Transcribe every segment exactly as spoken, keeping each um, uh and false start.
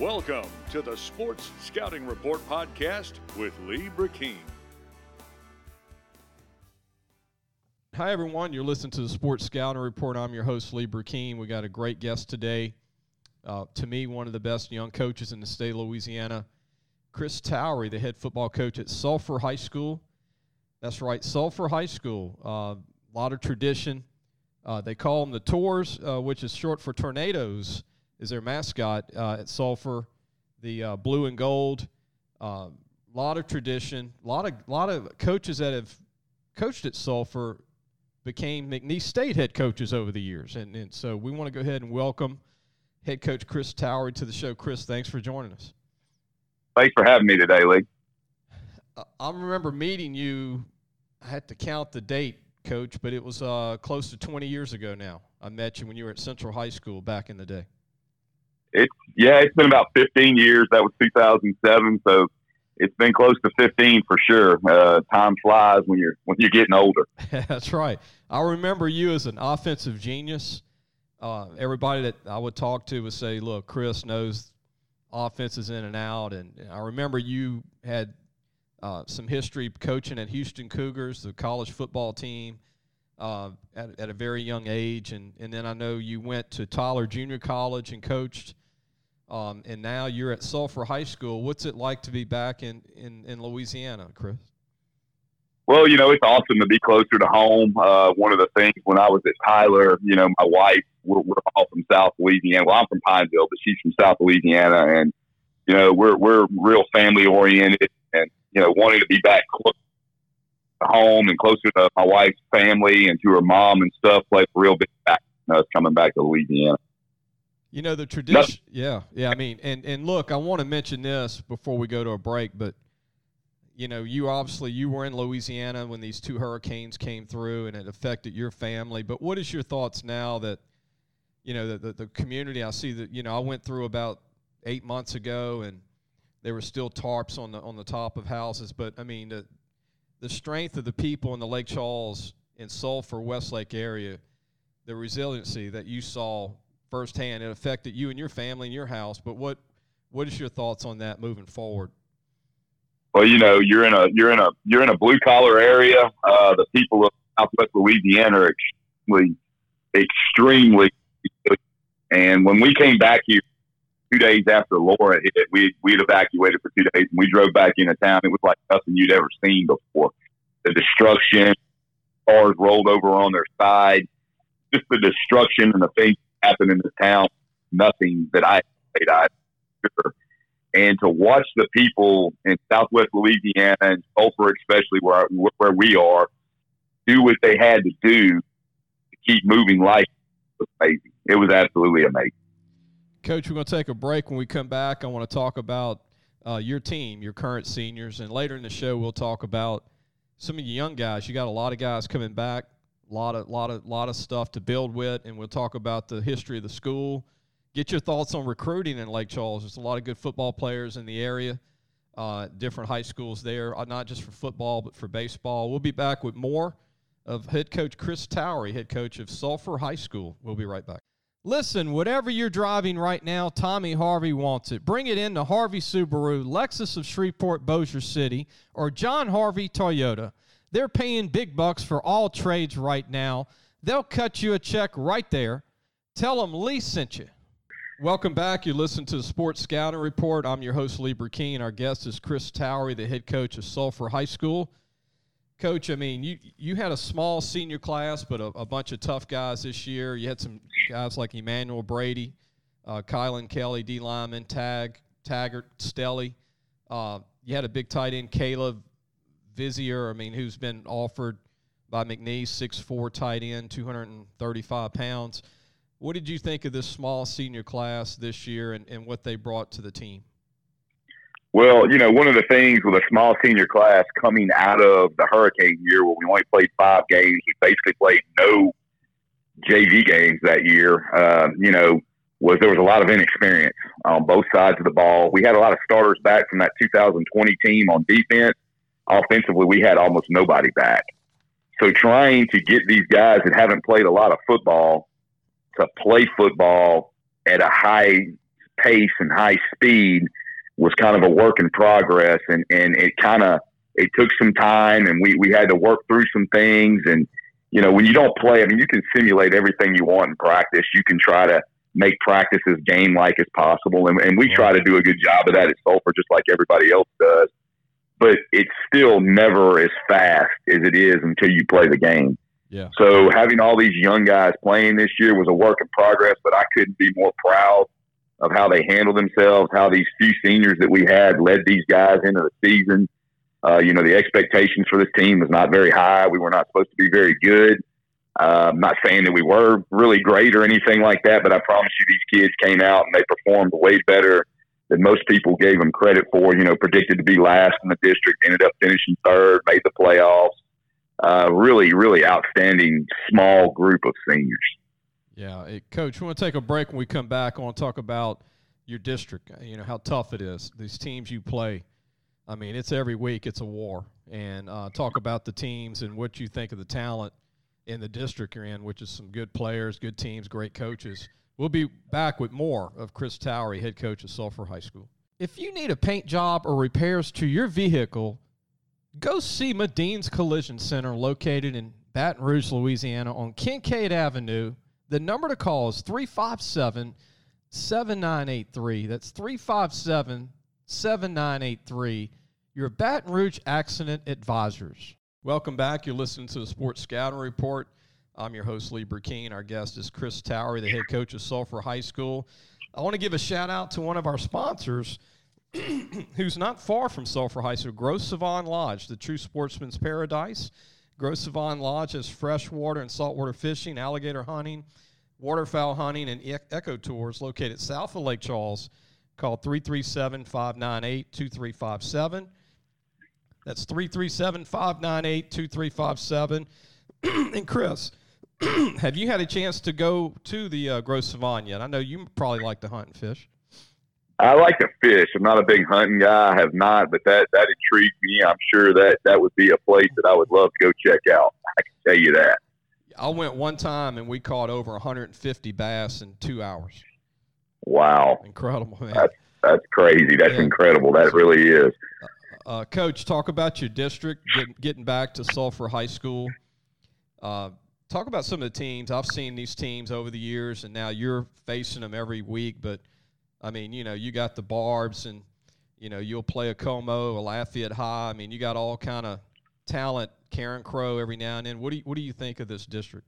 Welcome to the Sports Scouting Report podcast with Lee Burkeen. Hi, everyone. You're listening to the Sports Scouting Report. I'm your host, Lee Burkeen. We got a great guest today. Uh, to me, one of the best young coaches in the state of Louisiana, Chris Towery, the head football coach at Sulphur High School. That's right, Sulphur High School. A uh, lot of tradition. Uh, they call them the Tours, uh, which is short for Tornadoes, is their mascot uh, at Sulphur. The uh, blue and gold. A uh, lot of tradition. A lot of lot of coaches that have coached at Sulphur became McNeese State head coaches over the years. And, and so we want to go ahead and welcome head coach Chris Towery to the show. Chris, thanks for joining us. Thanks for having me today, Lee. I remember meeting you. I had to count the date, Coach, but it was uh, close to twenty years ago now. I met you when you were at Central High School back in the day. It's yeah, it's been about fifteen years. That was two thousand seven, so it's been close to fifteen for sure. Uh, time flies when you're when you're getting older. That's right. I remember you as an offensive genius. Uh, everybody that I would talk to would say, "Look, Chris knows offenses in and out." And I remember you had uh, some history coaching at Houston Cougars, the college football team, uh, at, at a very young age. And, and then I know you went to Tyler Junior College and coached. Um, and now you're at Sulphur High School. What's it like to be back in, in, in Louisiana, Chris? Well, you know, it's awesome to be closer to home. Uh, one of the things when I was at Tyler, you know, my wife, we're, we're all from South Louisiana. Well, I'm from Pineville, but she's from South Louisiana. And, you know, we're we're real family-oriented and, you know, wanting to be back close to home and closer to my wife's family and to her mom and stuff played a real big factor in us coming back to Louisiana. You know, the tradition, yeah, yeah, I mean, and, and look, I want to mention this before we go to a break, but, you know, you obviously, you were in Louisiana when these two hurricanes came through and it affected your family, but what is your thoughts now that, you know, the, the, the community, I see that, you know, I went through about eight months ago and there were still tarps on the on the top of houses, but, I mean, the, the strength of the people in the Lake Charles and Sulphur, Westlake area, the resiliency that you saw firsthand, it affected you and your family and your house. But what what is your thoughts on that moving forward? Well, you know, you're in a you're in a you're in a blue collar area. Uh, the people of Southwest Louisiana are extremely, extremely. And when we came back here two days after Laura hit, we we'd evacuated for two days, and we drove back into town. It was like nothing you'd ever seen before. The destruction, cars rolled over on their side, just the destruction and the things happen in the town, nothing that I I'd sure. And to watch the people in Southwest Louisiana and Sulphur, especially where where we are, do what they had to do to keep moving life was amazing. It was absolutely amazing. Coach, we're going to take a break. When we come back, I want to talk about uh, your team, your current seniors, and later in the show we'll talk about some of the young guys. You got a lot of guys coming back. A lot of, lot of, lot of stuff to build with, and we'll talk about the history of the school. Get your thoughts on recruiting in Lake Charles. There's a lot of good football players in the area, uh, different high schools there, uh, not just for football but for baseball. We'll be back with more of head coach Chris Towery, head coach of Sulphur High School. We'll be right back. Listen, whatever you're driving right now, Tommy Harvey wants it. Bring it in to Harvey Subaru, Lexus of Shreveport, Bossier City, or John Harvey Toyota. They're paying big bucks for all trades right now. They'll cut you a check right there. Tell them Lee sent you. Welcome back. You listen to the Sports Scouting Report. I'm your host, Lee Burkeen. Our guest is Chris Towery, the head coach of Sulphur High School. Coach, I mean, you you had a small senior class, but a, a bunch of tough guys this year. You had some guys like Emmanuel Brady, uh, Kylan Kelly, D. Lyman, Tag, Taggart, Stelly. Uh, you had a big tight end, Caleb Vizier, I mean, who's been offered by McNeese, six foot four tight end, two hundred thirty-five pounds. What did you think of this small senior class this year and, and what they brought to the team? Well, you know, one of the things with a small senior class coming out of the hurricane year where we only played five games, we basically played no J V games that year, uh, you know, was there was a lot of inexperience on both sides of the ball. We had a lot of starters back from that two thousand twenty team on defense. Offensively, we had almost nobody back. So trying to get these guys that haven't played a lot of football to play football at a high pace and high speed was kind of a work in progress. And, and it kind of, it took some time, and we, we had to work through some things. And, you know, when you don't play, I mean, you can simulate everything you want in practice. You can try to make practice as game-like as possible. And, and we try to do a good job of that at Sulphur, just like everybody else does. But it's still never as fast as it is until you play the game. Yeah. So having all these young guys playing this year was a work in progress, but I couldn't be more proud of how they handled themselves, how these few seniors that we had led these guys into the season. Uh, you know, the expectations for this team was not very high. We were not supposed to be very good. Uh, I'm not saying that we were really great or anything like that, but I promise you these kids came out and they performed way better than most people gave them credit for. You know, predicted to be last in the district, ended up finishing third, made the playoffs. Uh, really, really outstanding small group of seniors. Yeah. Hey, Coach, we want to take a break. When we come back, I want to talk about your district, you know, how tough it is, these teams you play. I mean, it's every week it's a war. And uh, talk about the teams and what you think of the talent in the district you're in, which is some good players, good teams, great coaches. We'll be back with more of Chris Towery, head coach of Sulphur High School. If you need a paint job or repairs to your vehicle, go see Madine's Collision Center, located in Baton Rouge, Louisiana, on Kincaid Avenue. The number to call is three five seven, seven nine eight three. That's three five seven, seven nine eight three. Your Baton Rouge Accident Advisors. Welcome back. You're listening to the Sports Scouting Report. I'm your host, Lee Burkeen. Our guest is Chris Towery, the head coach of Sulphur High School. I want to give a shout-out to one of our sponsors who's not far from Sulphur High School, Gros Savon Lodge, the true sportsman's paradise. Gros Savon Lodge has freshwater and saltwater fishing, alligator hunting, waterfowl hunting, and e- eco tours located south of Lake Charles. Call three three seven, five nine eight, two three five seven. That's three three seven, five nine eight, two three five seven. And Chris, have you had a chance to go to the uh, Gros Savon yet? I know you probably like to hunt and fish. I like to fish. I'm not a big hunting guy. I have not, but that, that intrigued me. I'm sure that that would be a place that I would love to go check out. I can tell you that. I went one time, and we caught over one hundred fifty bass in two hours. Wow. Incredible, man. That's, that's crazy. That's yeah. incredible. That really is. Uh, Coach, talk about your district, getting, getting back to Sulphur High School. Uh, talk about some of the teams. I've seen these teams over the years, and now you're facing them every week, but I mean, you know, you got the Barbs, and, you know, you'll play a Como, a Lafayette High. I mean, you got all kind of talent, Karen Crow every now and then. What do you, what do you think of this district?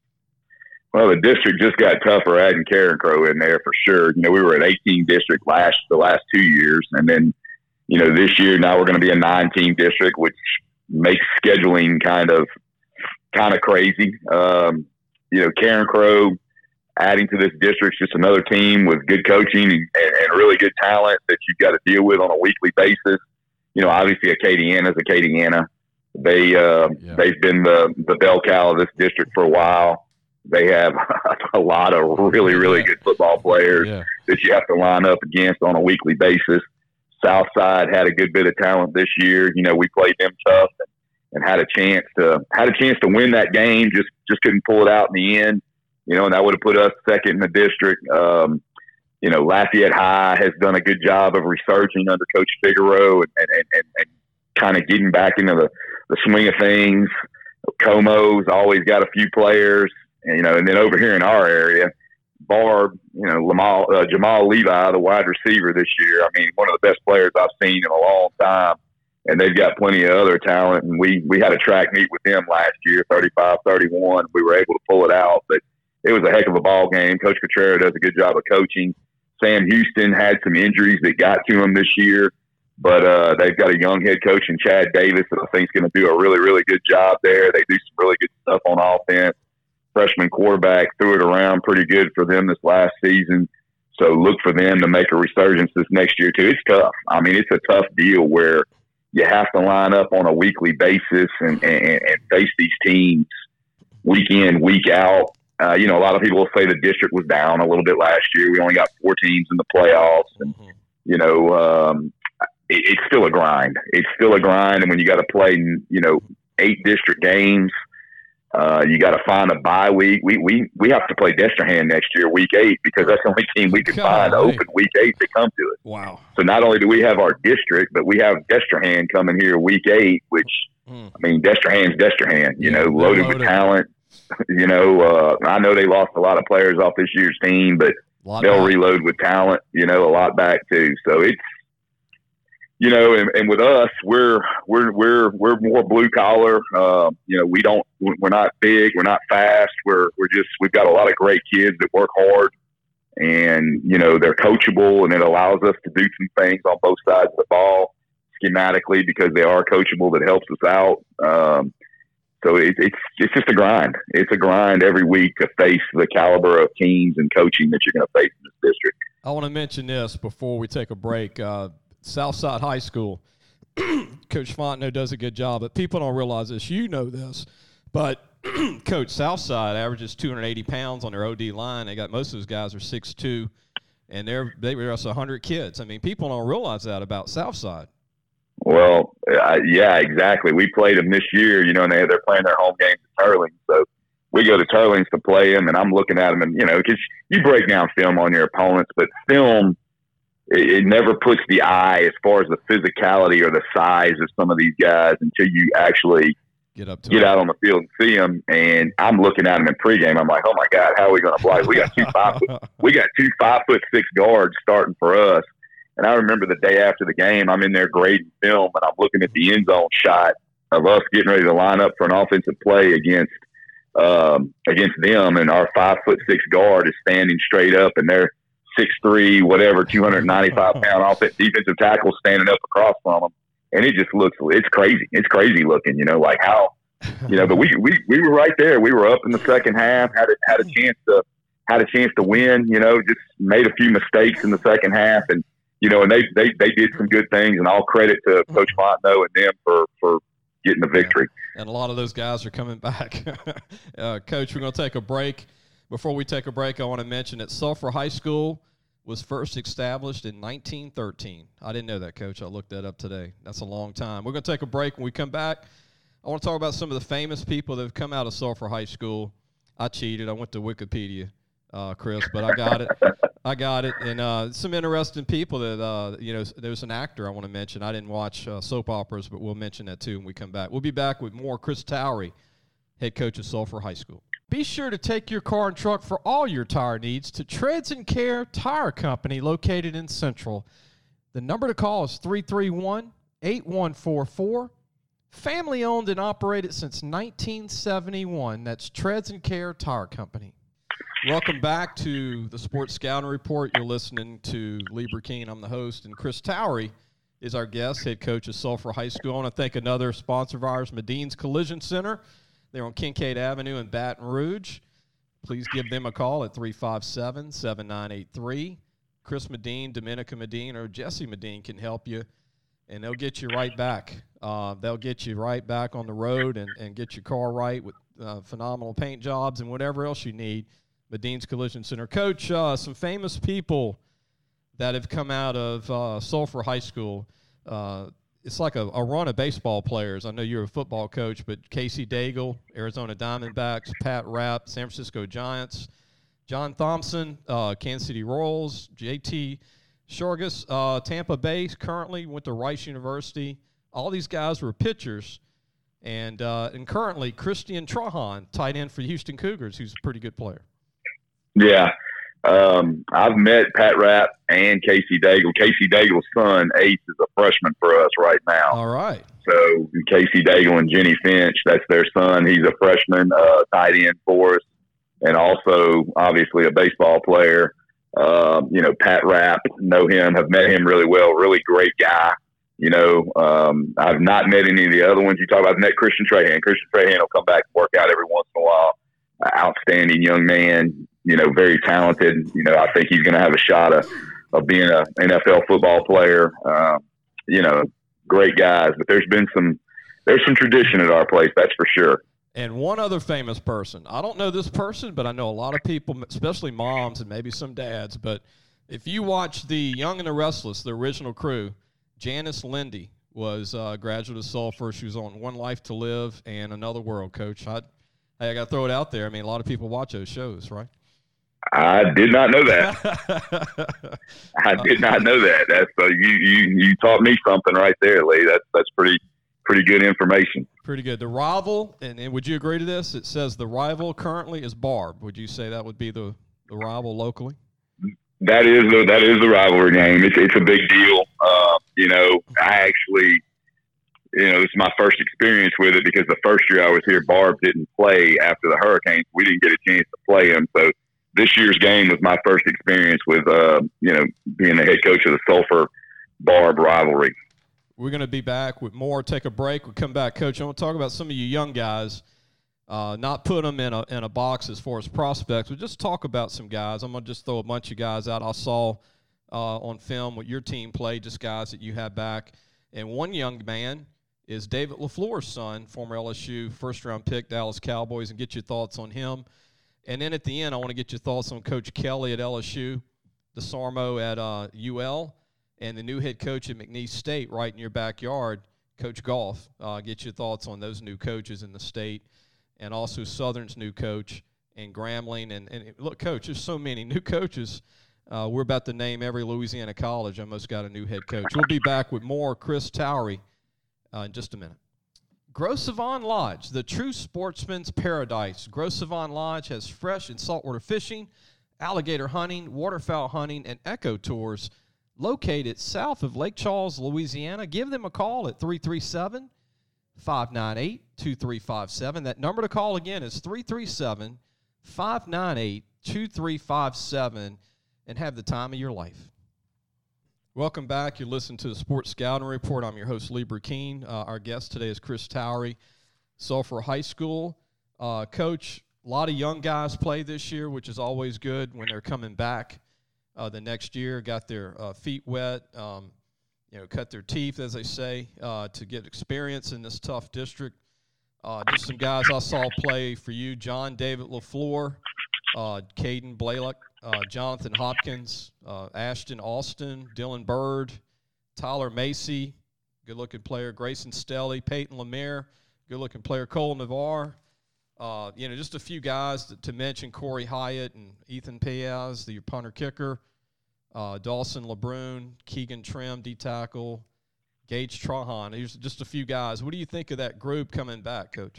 Well, the district just got tougher adding Karen Crow in there for sure. You know, we were at eighteen district last the last two years, and then, you know, this year now we're going to be a nine-team district, which makes scheduling kind of kind of crazy. Um, you know, Karen Crow adding to this district, just another team with good coaching and, and really good talent that you've got to deal with on a weekly basis. You know, obviously Acadiana is Acadiana. They, uh, yeah. they've been the, the bell cow of this district for a while. They have a lot of really, really yeah. good football players yeah. that you have to line up against on a weekly basis. Southside had a good bit of talent this year. You know, we played them tough and, and had a chance to had a chance to win that game. Just just couldn't pull it out in the end. You know, and that would have put us second in the district. Um, you know, Lafayette High has done a good job of resurging under Coach Figaro and, and, and, and kind of getting back into the, the swing of things. Como's always got a few players, and, you know, and then over here in our area, Barb, you know, Lamal, uh, Jamal Levi, the wide receiver this year. I mean, one of the best players I've seen in a long time. And they've got plenty of other talent. And we, we had a track meet with them last year, thirty-five thirty-one. We were able to pull it out. But it was a heck of a ball game. Coach Cotrera does a good job of coaching. Sam Houston had some injuries that got to him this year. But uh, they've got a young head coach in Chad Davis that I think is going to do a really, really good job there. They do some really good stuff on offense. Freshman quarterback threw it around pretty good for them this last season. So look for them to make a resurgence this next year, too. It's tough. I mean, it's a tough deal where you have to line up on a weekly basis and, and, and face these teams week in, week out. Uh, you know, a lot of people will say the district was down a little bit last year. We only got four teams in the playoffs. And, mm-hmm. you know, um, it, it's still a grind. It's still a grind. And when you got to play, you know, eight district games, Uh, you got to find a bye week. We we we have to play Destrehan next year, week eight, because that's the only team we could find open week eight to come to us. Wow! So not only do we have our district, but we have Destrehan coming here week eight, which mm. I mean, Destrehan's Destrehan. You yeah, know, loaded, loaded with talent. You know, uh, I know they lost a lot of players off this year's team, but they'll back. reload with talent. You know, a lot back too. So it's. You know, and, and with us, we're we're we're we're more blue collar. Uh, you know, we don't we're not big, we're not fast. We're we're just we've got a lot of great kids that work hard, and you know they're coachable, and it allows us to do some things on both sides of the ball schematically because they are coachable. That helps us out. Um, so it, it's it's just a grind. It's a grind every week to face the caliber of teams and coaching that you're going to face in this district. I want to mention this before we take a break. Uh, Southside High School, Coach Fontenot does a good job, but people don't realize this. You know this, but Coach Southside averages two hundred eighty pounds on their O D line. They got most of those guys are six two, and they're they were just one hundred kids. I mean, people don't realize that about Southside. Well, uh, yeah, exactly. We played them this year, you know, and they, they're playing their home games at Turlings. So we go to Turlings to play them, and I'm looking at them, and, you know, because you break down film on your opponents, but film – it never puts the eye as far as the physicality or the size of some of these guys until you actually get up to get out on the field and see them. And I'm looking at them in pregame. I'm like, oh my God, how are we going to play? We got two five foot, we got two five foot six guards starting for us. And I remember the day after the game, I'm in there grading film, and I'm looking at the end zone shot of us getting ready to line up for an offensive play against um, against them, and our five foot six guard is standing straight up, and they're six three, whatever, two hundred ninety-five pound offensive defensive tackle standing up across from them. And it just looks, it's crazy. It's crazy looking, you know, like how, you know, but we, we, we were right there. We were up in the second half, had a, had a chance to, had a chance to win, you know, just made a few mistakes in the second half. And, you know, and they, they, they did some good things, and all credit to Coach Fontenot and them for, for getting the victory. Yeah. And a lot of those guys are coming back. uh, Coach, we're going to take a break. Before we take a break, I want to mention that Sulphur High School was first established in nineteen thirteen. I didn't know that, Coach. I looked that up today. That's a long time. We're going to take a break. When we come back, I want to talk about some of the famous people that have come out of Sulphur High School. I cheated. I went to Wikipedia, uh, Chris, but I got it. I got it. And uh, some interesting people that, uh, you know, there's an actor I want to mention. I didn't watch uh, soap operas, but we'll mention that too when we come back. We'll be back with more. Chris Towery, head coach of Sulphur High School. Be sure to take your car and truck for all your tire needs to Treads and Care Tire Company located in Central. The number to call is three three one, eight one four four. Family owned and operated since nineteen seventy-one. That's Treads and Care Tire Company. Welcome back to the Sports Scouting Report. You're listening to Lee Burkeen. I'm the host, and Chris Towery is our guest, head coach of Sulphur High School. I want to thank another sponsor of ours, Medine's Collision Center. They're on Kincaid Avenue in Baton Rouge. Please give them a call at three five seven, seven nine eight three. Chris Medine, Dominica Medine, or Jesse Medine can help you, and they'll get you right back. Uh, they'll get you right back on the road and, and get your car right with uh, phenomenal paint jobs and whatever else you need. Medine's Collision Center. Coach, uh, some famous people that have come out of uh, Sulphur High School. Uh, It's like a, a run of baseball players. I know you're a football coach, but Casey Daigle, Arizona Diamondbacks, Pat Rapp, San Francisco Giants, John Thompson, uh, Kansas City Royals, J T Shorgus, uh, Tampa Bay currently went to Rice University. All these guys were pitchers. And uh, and currently, Christian Trahan, tight end for Houston Cougars, who's a pretty good player. Yeah. Um, I've met Pat Rapp and Casey Daigle. Casey Daigle's son, Ace, is a freshman for us right now. All right. So Casey Daigle and Jenny Finch, that's their son. He's a freshman, uh, tight end for us, and also obviously a baseball player. Um, you know, Pat Rapp, know him, have met him really well. Really great guy. You know, um, I've not met any of the other ones you talk about. I've met Christian Trahan. Christian Trahan will come back and work out every once in a while. Uh, outstanding young man. You know, very talented. You know, I think he's going to have a shot of, of being an N F L football player. Uh, you know, great guys. But there's been some, there's some tradition at our place, that's for sure. And one other famous person. I don't know this person, but I know a lot of people, especially moms and maybe some dads. But if you watch the Young and the Restless, the original crew, Janice Lindy was a graduate of Sulphur. She was on One Life to Live and Another World, Coach. I Hey, I got to throw it out there. I mean, a lot of people watch those shows, right? I did not know that. I did not know that. That's uh, you, you. You taught me something right there, Lee. That's that's pretty pretty good information. Pretty good. The rival, and, and would you agree to this? It says the rival currently is Barb. Would you say that would be the, the rival locally? That is the that is the rivalry game. It's it's a big deal. Uh, you know, I actually, you know, this is my first experience with it because the first year I was here, Barb didn't play after the Hurricanes. We didn't get a chance to play him, so this year's game was my first experience with, uh, you know, being the head coach of the Sulphur Barb rivalry. We're going to be back with more. Take a break. We'll come back, Coach. I want to talk about some of you young guys, uh, not put them in a in a box as far as prospects, but just talk about some guys. I'm going to just throw a bunch of guys out I saw uh, on film what your team played, just guys that you had back. And one young man is David LaFleur's son, former L S U first-round pick, Dallas Cowboys, and get your thoughts on him. And then at the end, I want to get your thoughts on Coach Kelly at L S U, DeSarmo at uh, U L, and the new head coach at McNeese State right in your backyard, Coach Goff. Uh, get your thoughts on those new coaches in the state, and also Southern's new coach and Grambling. And, and look, Coach, there's so many new coaches. Uh, we're about to name every Louisiana college almost got a new head coach. We'll be back with more Chris Towery uh, in just a minute. Gros Savon Lodge, the true sportsman's paradise. Gros Savon Lodge has fresh and saltwater fishing, alligator hunting, waterfowl hunting, and eco tours located south of Lake Charles, Louisiana. Give them a call at three three seven, five nine eight, two three five seven. That number to call again is three three seven, five nine eight, two three five seven, and have the time of your life. Welcome back. You're listening to the Sports Scouting Report. I'm your host, Lee Burkeen. Uh, our guest today is Chris Towery, Sulphur High School. Uh, Coach, a lot of young guys play this year, which is always good when they're coming back uh, the next year, got their uh, feet wet, um, you know, cut their teeth, as they say, uh, to get experience in this tough district. Uh, just some guys I saw play for you, John David LaFleur, uh, Caden Blaylock, Uh, Jonathan Hopkins, uh, Ashton Austin, Dylan Bird, Tyler Macy, good-looking player, Grayson Stelly, Peyton Lemaire, good-looking player, Cole Navarre. Uh, you know, just a few guys to, to mention, Corey Hyatt and Ethan Piaz, the punter-kicker, uh, Dawson LeBrun, Keegan Trim, D-tackle, Gage Trahan. Here's just a few guys. What do you think of that group coming back, Coach?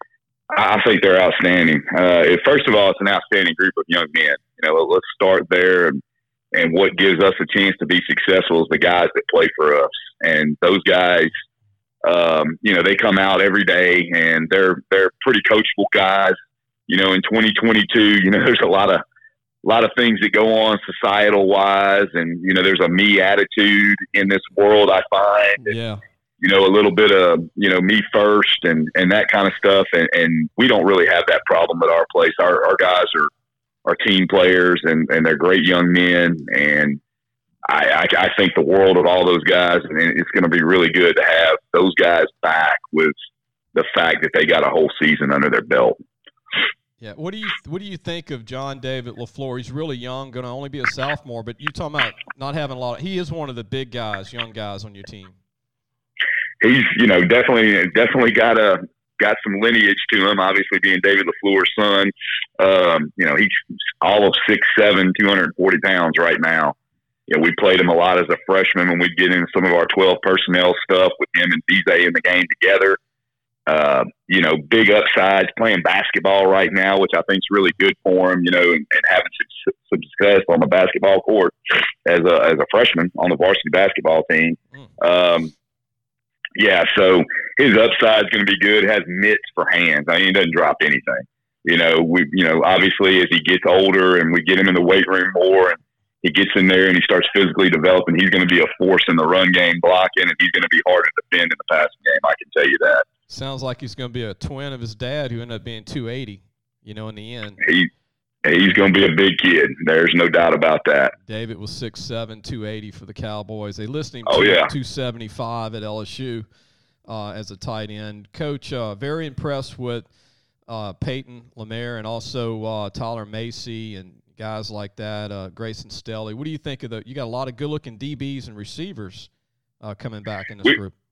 I think they're outstanding. Uh, first of all, it's an outstanding group of young men. You know, let's start there. And, and what gives us a chance to be successful is the guys that play for us. And those guys, um, you know, they come out every day and they're they're pretty coachable guys. You know, in twenty twenty-two, you know, there's a lot of a lot of things that go on societal wise, and you know, there's a me attitude in this world, I find. Yeah. You know, a little bit of, you know, me first and, and that kind of stuff. And, and we don't really have that problem at our place. Our, our guys are, are team players and, and they're great young men. And I, I, I think the world of all those guys, and it's going to be really good to have those guys back with the fact that they got a whole season under their belt. Yeah. What do you, what do you think of John David LaFleur? He's really young, going to only be a sophomore, but you talking about not having a lot of, he is one of the big guys, young guys on your team. He's, you know, definitely, definitely got a got some lineage to him. Obviously, being David LaFleur's son, um, you know, he's all of six seven, two hundred forty pounds right now. You know, we played him a lot as a freshman when we'd get into some of our twelve personnel stuff with him and D J in the game together. Uh, you know, big upsides, playing basketball right now, which I think is really good for him. You know, and, and having some, some success on the basketball court as a as a freshman on the varsity basketball team. Um, Yeah, so his upside is going to be good. Has mitts for hands. I mean, he doesn't drop anything. You know, we, you know, obviously as he gets older and we get him in the weight room more, and he gets in there and he starts physically developing, he's going to be a force in the run game, blocking, and he's going to be hard to defend in the passing game. I can tell you that. Sounds like he's going to be a twin of his dad, who ended up being two eighty. You know, in the end, he he's going to be a big kid. There's no doubt about that. David was six seven, two eighty for the Cowboys. They listed him oh, yeah. two seventy-five at L S U uh, as a tight end. Coach, uh, very impressed with uh, Peyton Lemaire and also uh, Tyler Macy and guys like that, uh, Grayson Stelly. What do you think of the – you got a lot of good-looking D Bs and receivers uh, coming back in this we, group.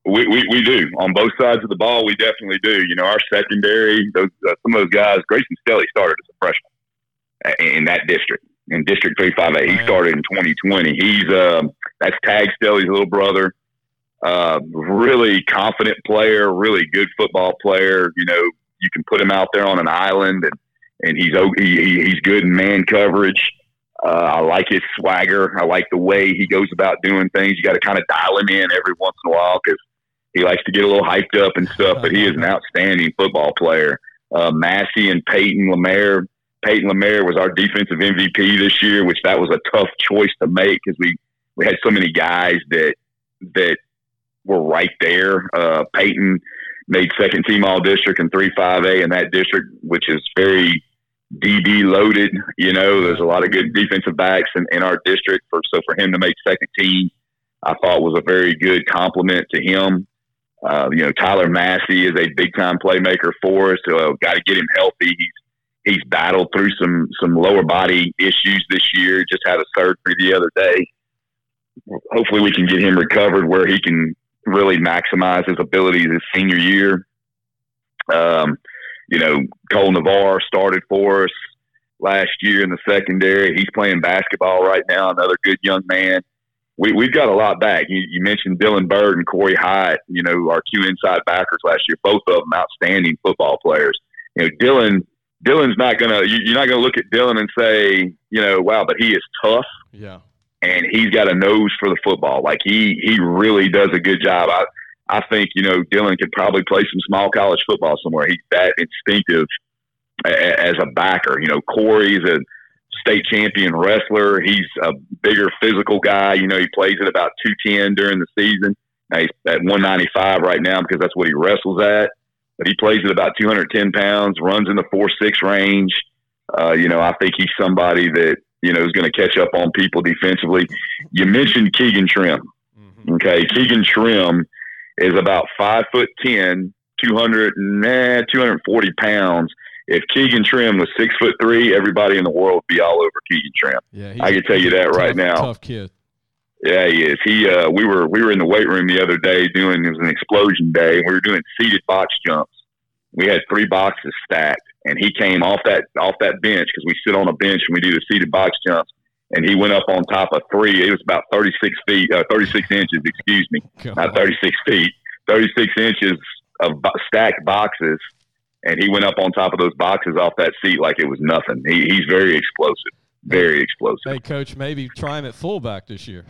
We, we we do on both sides of the ball. We definitely do. You know, our secondary, those uh, some of those guys. Grayson Stelly started as a freshman in that district, in District three five eight. He started in twenty twenty. He's um, that's Tag Stelly's little brother. Uh, really confident player, really good football player. You know, you can put him out there on an island, and and he's he, he's good in man coverage. Uh, I like his swagger. I like the way he goes about doing things. You got to kind of dial him in every once in a while because he likes to get a little hyped up and stuff. But he is an outstanding football player. Uh, Massey and Peyton Lemaire. Peyton Lemaire was our defensive M V P this year, which that was a tough choice to make because we we had so many guys that that were right there. Uh, Peyton made second team all district in three five A in that district, which is very D B loaded. You know, there's a lot of good defensive backs in, in our district. For so for him to make second team, I thought was a very good compliment to him. Uh, you know, Tyler Massey is a big time playmaker for us. So uh, got to get him healthy. He's he's battled through some some lower body issues this year. Just had a surgery the other day. Hopefully, we can get him recovered where he can really maximize his abilities his senior year. Um, you know, Cole Navarre started for us last year in the secondary. He's playing basketball right now, another good young man. We, we've got a lot back. You, you mentioned Dylan Bird and Corey Hyatt, you know, our two inside backers last year, both of them outstanding football players. You know, Dylan, Dylan's not going to, you're not going to look at Dylan and say, you know, wow, but he is tough. Yeah. And he's got a nose for the football. Like he, he really does a good job. I, I think, you know, Dylan could probably play some small college football somewhere. He's that instinctive a, as a backer. You know, Corey's a state champion wrestler. He's a bigger physical guy. You know, he plays at about two ten during the season. Now he's at one ninety-five right now because that's what he wrestles at. But he plays at about two hundred ten pounds, runs in the four six range. Uh, you know, I think he's somebody that, you know, is going to catch up on people defensively. You mentioned Keegan Trim. Mm-hmm. Okay, Keegan Trim is about five foot ten, two hundred, nah, two hundred forty pounds. If Keegan Trim was six foot three, everybody in the world would be all over Keegan Trim. Yeah, I can tell you that tough, right now. Tough kid. Yeah, he is. He uh, we were we were in the weight room the other day doing it was an explosion day. And we were doing seated box jumps. We had three boxes stacked, and he came off that off that bench because we sit on a bench and we do the seated box jumps. And he went up on top of three. It was about thirty-six feet, uh, thirty-six inches. Excuse me, God. Not thirty-six feet, thirty-six inches of bo- stacked boxes. And he went up on top of those boxes off that seat like it was nothing. He, he's very explosive, very explosive. Hey, Coach, maybe try him at fullback this year.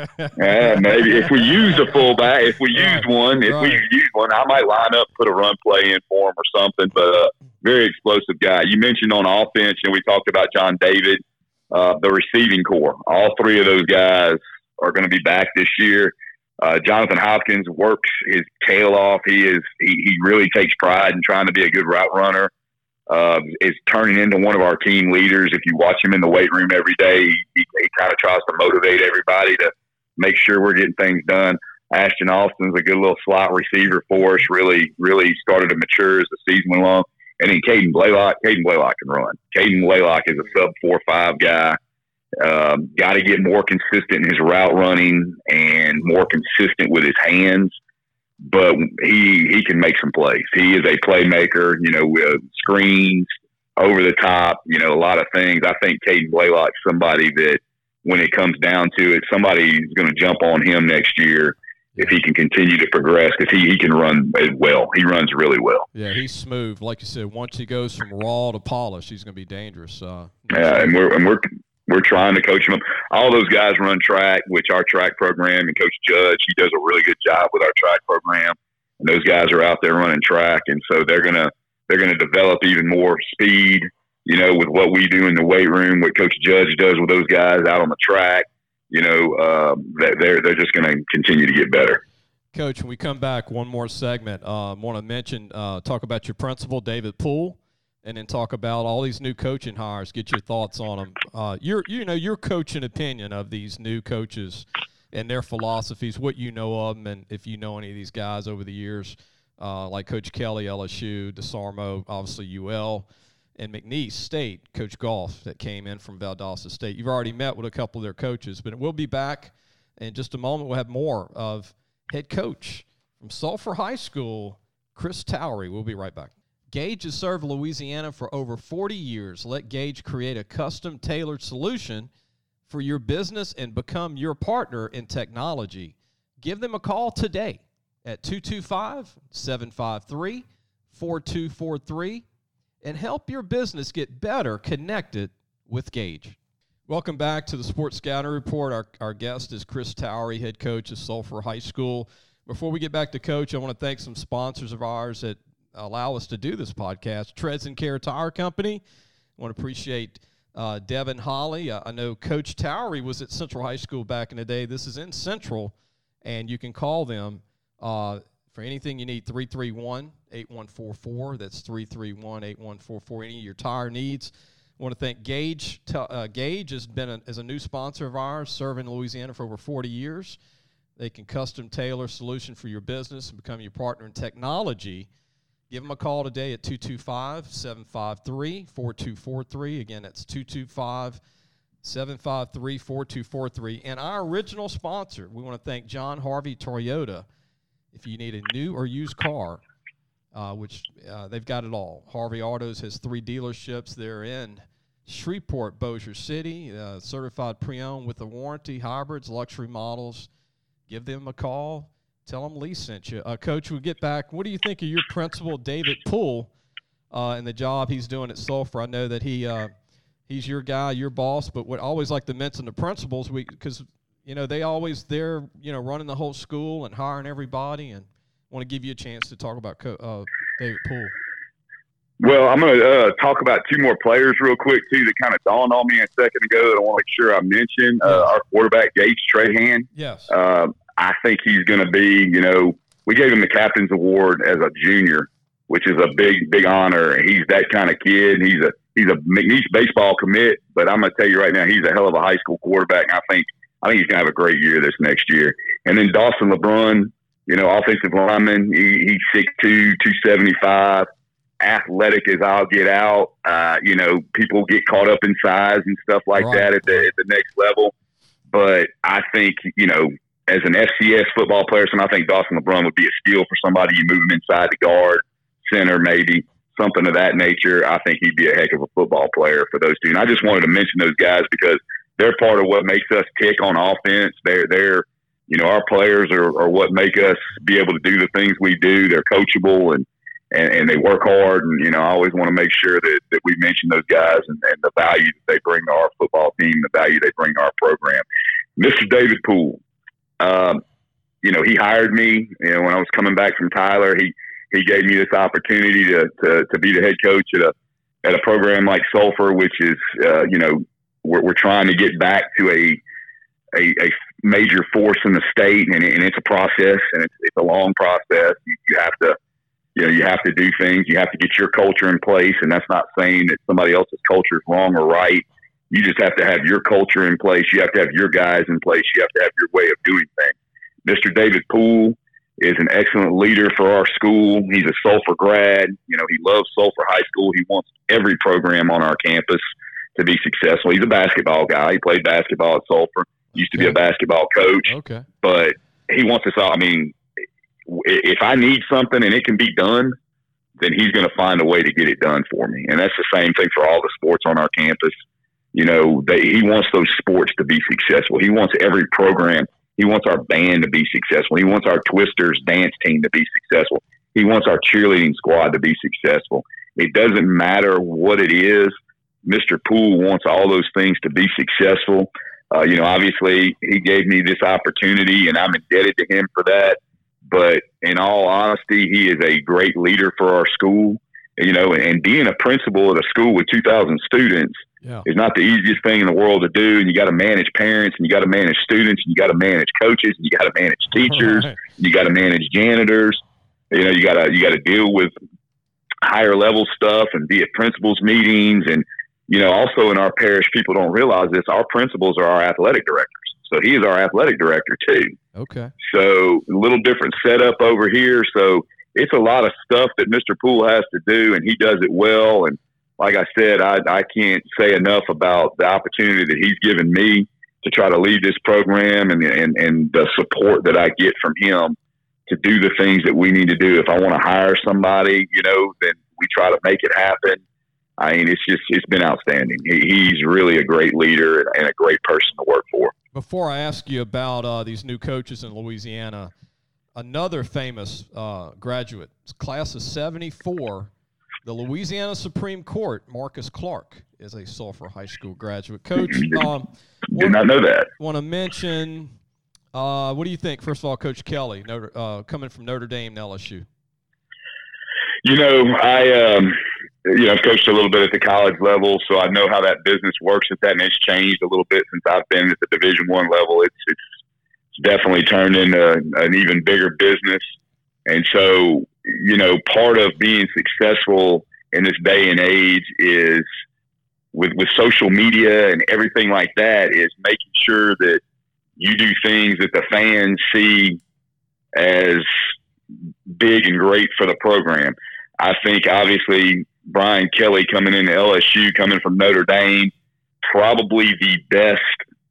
Yeah, maybe if we use a fullback, if we use right. one, if right. we use one, I might line up, put a run play in for him or something. But uh, very explosive guy. You mentioned on offense, and we talked about John David. Uh, the receiving core, all three of those guys are going to be back this year. Uh, Jonathan Hopkins works his tail off. He is he, he really takes pride in trying to be a good route runner. Uh, is turning into one of our team leaders. If you watch him in the weight room every day, he, he, he kind of tries to motivate everybody to make sure we're getting things done. Ashton Austin's a good little slot receiver for us. Really, really started to mature as the season went along. And then Caden Blaylock, Caden Blaylock can run. Caden Blaylock is a sub four five guy. Um, got to get more consistent in his route running and more consistent with his hands. But he he can make some plays. He is a playmaker. You know, with screens, over the top. You know, a lot of things. I think Caden Blaylock's somebody that, when it comes down to it, somebody's going to jump on him next year. If he can continue to progress, because he, he can run well. He runs really well. Yeah, he's smooth. Like you said, once he goes from raw to polished, he's going to be dangerous. Uh, yeah, and we're and we're we're trying to coach him up. All those guys run track, which our track program and Coach Judge, he does a really good job with our track program. And those guys are out there running track, and so they're gonna they're gonna develop even more speed. You know, with what we do in the weight room, what Coach Judge does with those guys out on the track. You know, uh, they're they're just going to continue to get better. Coach, when we come back, one more segment. I um, want to mention, uh, talk about your principal, David Poole, and then talk about all these new coaching hires. Get your thoughts on them. Uh, your, you know, your coaching opinion of these new coaches and their philosophies, what you know of them, and if you know any of these guys over the years, uh, like Coach Kelly, L S U, DeSarmo, obviously U L. And McNeese State, Coach Goff, that came in from Valdosta State. You've already met with a couple of their coaches, but we'll be back in just a moment. We'll have more of head coach From Sulphur High School, Chris Towery. We'll be right back. Gage has served Louisiana for over forty years. Let Gage create a custom-tailored solution for your business and become your partner in technology. Give them a call today at two two five, seven five three, four two four three and help your business get better connected with Gage. Welcome back to the Sports Scouting Report. Our, our guest is Chris Towery, head coach of Sulphur High School. Before we get back to Coach, I want to thank some sponsors of ours that allow us to do this podcast. Treads and Care Tire Company. I want to appreciate uh, Devin Holly. Uh, I know Coach Towery was at Central High School back in the day. This is in Central, and you can call them uh, for anything you need, three three one, eight one four four. That's three three one, eight one four four. Any of your tire needs. I want to thank Gage. Uh, Gage has been a, as a new sponsor of ours, serving Louisiana for over forty years. They can custom tailor a solution for your business and become your partner in technology. Give them a call today at two two five, seven five three, four two four three. Again, that's two two five, seven five three, four two four three. And our original sponsor, we want to thank John Harvey Toyota. If you need a new or used car, uh, which uh, they've got it all. Harvey Autos has three dealerships. They're in Shreveport, Bossier City, uh, certified pre-owned with a warranty, hybrids, luxury models. Give them a call. Tell them Lee sent you. Uh, Coach, we'll get back. What do you think of your principal, David Poole, uh, and the job he's doing at Sulphur? I know that he uh, he's your guy, your boss, but what I always like to mention the principals because, you know, they always they're, you know, running the whole school and hiring everybody, and want to give you a chance to talk about Co- uh, David Poole. Well, I'm going to uh, talk about two more players real quick, too, that kind of dawned on me a second ago that I want to make sure I mention. Uh, our quarterback, Gage Trahan. Yes. Uh, I think he's going to be, you know, we gave him the Captain's Award as a junior, which is a big, big honor. He's that kind of kid. He's a he's a McNeese baseball commit, but I'm going to tell you right now, he's a hell of a high school quarterback. And I think I think he's going to have a great year this next year. And then Dawson LeBrun, you know, offensive lineman. He, he's six two, two seventy-five. Athletic as I'll get out. Uh, you know, people get caught up in size and stuff like right. that at the at the next level. But I think, you know, as an F C S football player, so I think Dawson LeBrun would be a steal for somebody. You move him inside the guard, center, maybe something of that nature. I think he'd be a heck of a football player for those two. And I just wanted to mention those guys because they're part of what makes us tick on offense. They're they're you know, our players are, are what make us be able to do the things we do. They're coachable and. And, and they work hard, and, you know, I always want to make sure that, that we mention those guys and, and the value that they bring to our football team, the value they bring to our program. Mister David Poole, um, you know, he hired me, you know, when I was coming back from Tyler. He he gave me this opportunity to, to, to be the head coach at a at a program like Sulphur, which is, uh, you know, we're, we're trying to get back to a, a, a major force in the state, and, and it's a process, and it's, it's a long process. You, you have to You know, you have to do things. You have to get your culture in place, and that's not saying that somebody else's culture is wrong or right. You just have to have your culture in place. You have to have your guys in place. You have to have your way of doing things. Mister David Poole is an excellent leader for our school. He's a Sulphur grad. You know, he loves Sulphur High School. He wants every program on our campus to be successful. He's a basketball guy. He played basketball at Sulphur. Used to be a basketball coach. Okay. But he wants us all. I mean, if I need something and it can be done, then he's going to find a way to get it done for me. And that's the same thing for all the sports on our campus. You know, they, he wants those sports to be successful. He wants every program. He wants our band to be successful. He wants our Twisters dance team to be successful. He wants our cheerleading squad to be successful. It doesn't matter what it is. Mister Poole wants all those things to be successful. Uh, you know, obviously he gave me this opportunity, and I'm indebted to him for that. But in all honesty, he is a great leader for our school, you know, and being a principal at a school with two thousand students yeah. is not the easiest thing in the world to do. And you got to manage parents, and you got to manage students, and you got to manage coaches, and you got to manage teachers, right. you got to manage janitors. You know, you got to, you got to deal with higher level stuff and be at principals meetings. And, you know, also in our parish, people don't realize this, our principals are our athletic directors. So he is our athletic director too. Okay. So a little different setup over here. So it's a lot of stuff that Mister Poole has to do, and he does it well. And like I said, I, I can't say enough about the opportunity that he's given me to try to lead this program, and, and, and the support that I get from him to do the things that we need to do. If I want to hire somebody, you know, then we try to make it happen. I mean, it's just, it's been outstanding. He, he's really a great leader and, and a great person to work for. Before I ask you about uh, these new coaches in Louisiana, another famous uh, graduate, class of seventy-four, the Louisiana Supreme Court, Marcus Clark, is a Sulphur High School graduate. Coach, um, did not know that. Want to mention, uh, what do you think, first of all, Coach Kelly, Notre, uh, coming from Notre Dame to L S U? You know, I, um, you know, I've coached a little bit at the college level, so I know how that business works at that, and it's changed a little bit since I've been at the Division One level. It's, it's it's definitely turned into an even bigger business. And so, you know, part of being successful in this day and age is with, with social media and everything like that is making sure that you do things that the fans see as big and great for the program. I think obviously Brian Kelly coming into L S U, coming from Notre Dame, probably the best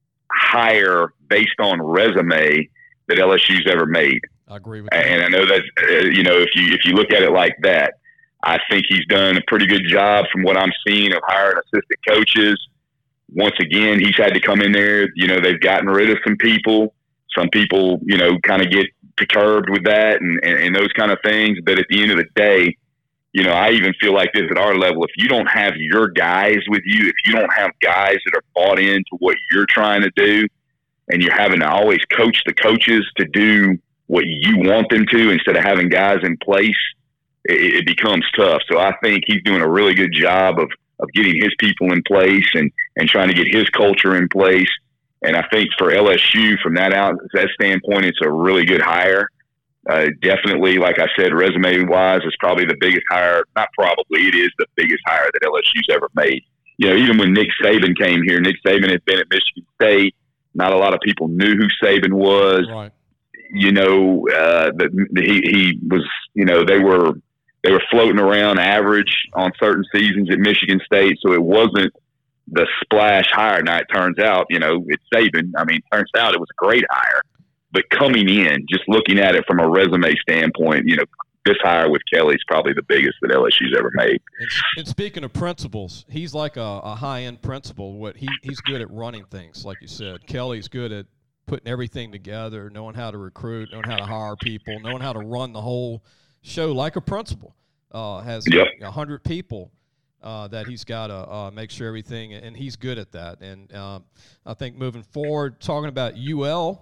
hire based on resume that L S U's ever made. I agree with that. And I know that, uh, you know, if you, if you look at it like that, I think he's done a pretty good job from what I'm seeing of hiring assistant coaches. Once again, he's had to come in there. You know, they've gotten rid of some people. Some people, you know, kind of get perturbed with that and, and, and those kind of things. But at the end of the day, you know, I even feel like this at our level. If you don't have your guys with you, if you don't have guys that are bought into what you're trying to do, and you're having to always coach the coaches to do what you want them to instead of having guys in place, it, it becomes tough. So I think he's doing a really good job of, of getting his people in place and, and trying to get his culture in place. And I think for L S U, from that out that standpoint, it's a really good hire. Uh, definitely, like I said, resume-wise, it's probably the biggest hire. Not probably, it is the biggest hire that L S U's ever made. You know, even when Nick Saban came here, Nick Saban had been at Michigan State. Not a lot of people knew who Saban was. Right. You know, uh, the, the, he he was. You know, they were they were floating around average on certain seasons at Michigan State, so it wasn't the splash hire. Now it turns out, you know, it's Saban. I mean, turns out it was a great hire. But coming in, just looking at it from a resume standpoint, you know, this hire with Kelly is probably the biggest that L S U's ever made. And, and speaking of principals, he's like a, a high-end principal. What he he's good at running things, like you said. Kelly's good at putting everything together, knowing how to recruit, knowing how to hire people, knowing how to run the whole show like a principal. Uh, has yep. a hundred people uh, that he's got to uh, make sure everything, and he's good at that. And uh, I think moving forward, talking about U L.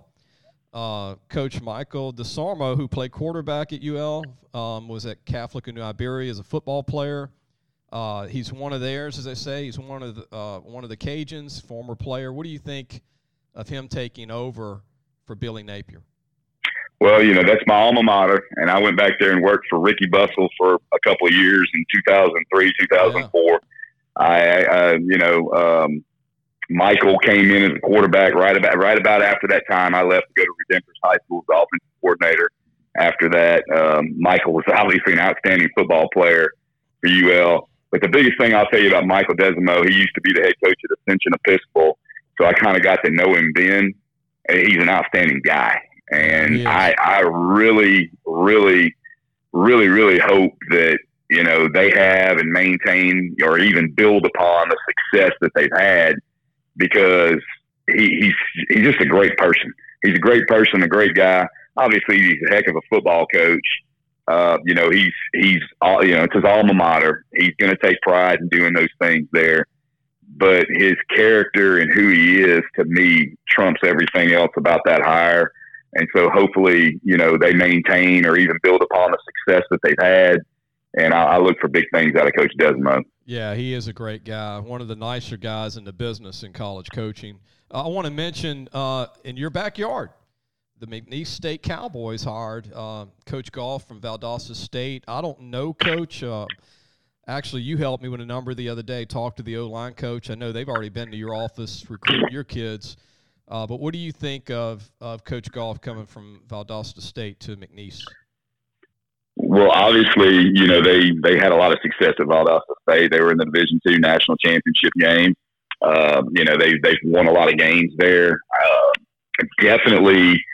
Uh, Coach Michael DeSarmo, who played quarterback at U L, um, was at Catholic in New Iberia as a football player. Uh, he's one of theirs, as they say. He's one of the uh, one of the Cajuns, former player. What do you think of him taking over for Billy Napier? Well, you know, that's my alma mater, and I went back there and worked for Ricky Bussell for a couple of years in two thousand three, two thousand four. Yeah. I, I, you know, um, Michael came in as a quarterback right about right about after that time. I left to go to Redemptor's High School as offensive coordinator. After that, um, Michael was obviously an outstanding football player for U L. But the biggest thing I'll tell you about Michael Desimo, he used to be the head coach at Ascension Episcopal, so I kind of got to know him then. And he's an outstanding guy, and yeah. I, I really, really, really, really hope that you know they have and maintain or even build upon the success that they've had. Because he, he's he's just a great person. He's a great person, a great guy. Obviously, he's a heck of a football coach. Uh, you know, he's he's all, you know it's his alma mater. He's going to take pride in doing those things there. But his character and who he is, to me, trumps everything else about that hire. And so, hopefully, you know, they maintain or even build upon the success that they've had. And I, I look for big things out of Coach Desimo. Yeah, he is a great guy, one of the nicer guys in the business in college coaching. Uh, I want to mention uh, in your backyard, the McNeese State Cowboys hired uh, Coach Goff from Valdosta State. I don't know, Coach. Uh, actually, you helped me with a number the other day, talked to the O-line coach. I know they've already been to your office recruiting your kids. Uh, but what do you think of, of Coach Goff coming from Valdosta State to McNeese? Well, obviously, you know, they, they had a lot of success at Valdosta State. They were in the Division two national championship game. Uh, you know, they, they've won a lot of games there. Uh, definitely,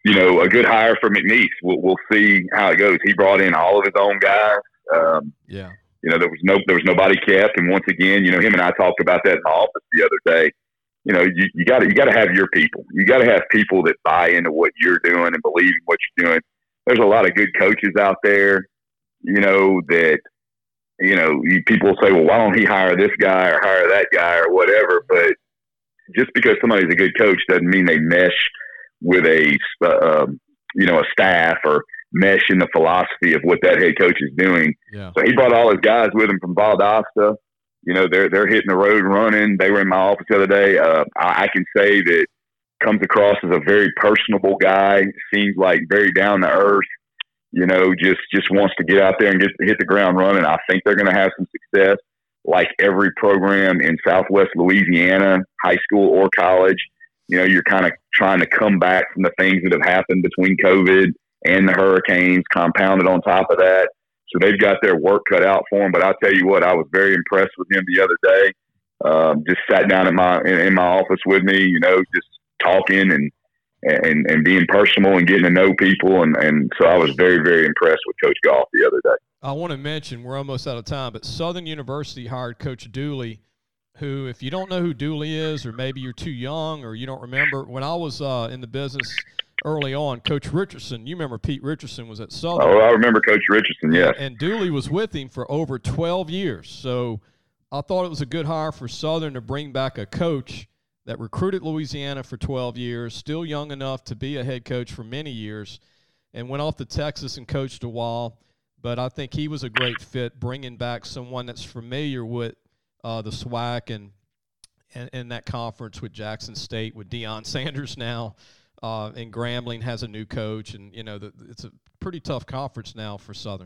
you know, a good hire for McNeese. We'll, we'll see how it goes. He brought in all of his own guys. Um, yeah. You know, there was no, there was nobody kept. And once again, you know, him and I talked about that in the office the other day. You know, you, you gotta, you gotta have your people. You gotta have people that buy into what you're doing and believe in what you're doing. There's a lot of good coaches out there, you know, that, you know, you, people say, well, why don't he hire this guy or hire that guy or whatever? But just because somebody's a good coach doesn't mean they mesh with a, uh, um, you know, a staff or mesh in the philosophy of what that head coach is doing. Yeah. So he brought all his guys with him from Valdosta. You know, they're they're hitting the road running. They were in my office the other day. Uh, I, I can say that comes across as a very personable guy. Seems like very down to earth. You know, just just wants to get out there and get hit the ground running. I think they're going to have some success, like every program in Southwest Louisiana, high school or college. You know, you're kind of trying to come back from the things that have happened between COVID and the hurricanes, compounded on top of that. So they've got their work cut out for them. But I'll tell you what, I was very impressed with him the other day. Um, just sat down in my in, in my office with me, you know, just talking and and and being personal and getting to know people. And, and so I was very, very impressed with Coach Goff the other day. I want to mention, we're almost out of time, but Southern University hired Coach Dooley, who, if you don't know who Dooley is, or maybe you're too young or you don't remember, when I was uh, in the business early on, Coach Richardson, you remember Pete Richardson was at Southern. Oh, I remember Coach Richardson, yes. And Dooley was with him for over twelve years. So I thought it was a good hire for Southern to bring back a coach that recruited Louisiana for twelve years, still young enough to be a head coach for many years, and went off to Texas and coached a while. But I think he was a great fit, bringing back someone that's familiar with uh, the SWAC and, and and that conference with Jackson State, with Deion Sanders now. Uh, and Grambling has a new coach, and, you know, the, it's a pretty tough conference now for Southern.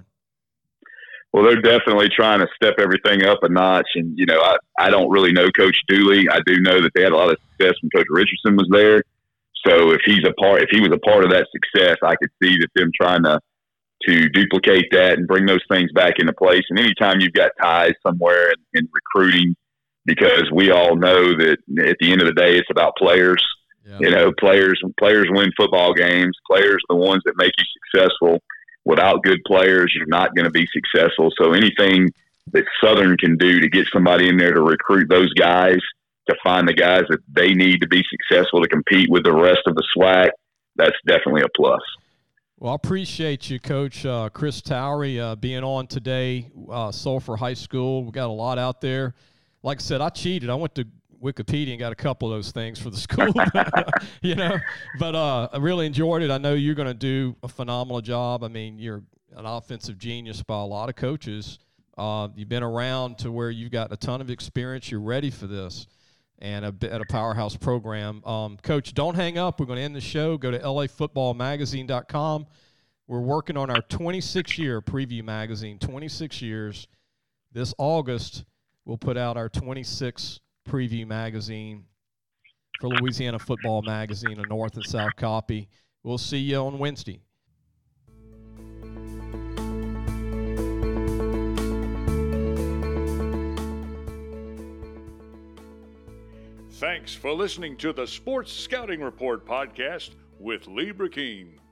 Well, they're definitely trying to step everything up a notch. And, you know, I, I don't really know Coach Dooley. I do know that they had a lot of success when Coach Richardson was there. So if he's a part, if he was a part of that success, I could see that them trying to, to duplicate that and bring those things back into place. And anytime you've got ties somewhere in, in recruiting, because we all know that at the end of the day, it's about players. Yeah. You know, players players win football games. Players are the ones that make you successful. Without good players, you're not going to be successful. So anything that Southern can do to get somebody in there to recruit those guys, to find the guys that they need to be successful to compete with the rest of the SWAC, that's definitely a plus. Well, I appreciate you, Coach uh, Chris Towery, uh, being on today. Uh, Sulphur High School, we got a lot out there. Like I said, I cheated. I went to Wikipedia and got a couple of those things for the school, you know, but uh, I really enjoyed it. I know you're going to do a phenomenal job. I mean, you're an offensive genius by a lot of coaches. Uh, you've been around to where you've got a ton of experience. You're ready for this and a, at a powerhouse program. Um, Coach, don't hang up. We're going to end the show. Go to L A football magazine dot com. We're working on our twenty-six year preview magazine, twenty-six years. This August, we'll put out our twenty-six preview magazine for Louisiana Football Magazine, a North and South copy. We'll see you on Wednesday. Thanks for listening to the Sports Scouting Report podcast with Lee Brackeen.